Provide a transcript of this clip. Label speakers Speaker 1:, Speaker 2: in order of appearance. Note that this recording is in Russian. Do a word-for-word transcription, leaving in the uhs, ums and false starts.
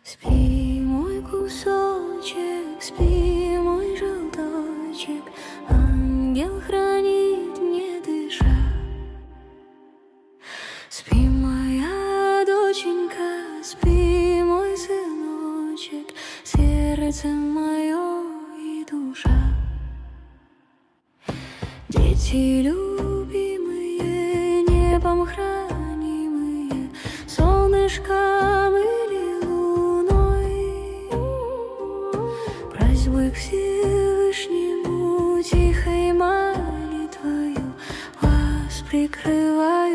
Speaker 1: Спи, мой кусочек, спи, мой желточек, ангел хранит, не дыша. Спи, моя доченька, спи, мой сыночек, сердце мое и душа. Дети любимые, небом хранимые, солнышком или луной, просьбой к Всевышнему тихой молитвою вас прикрывай.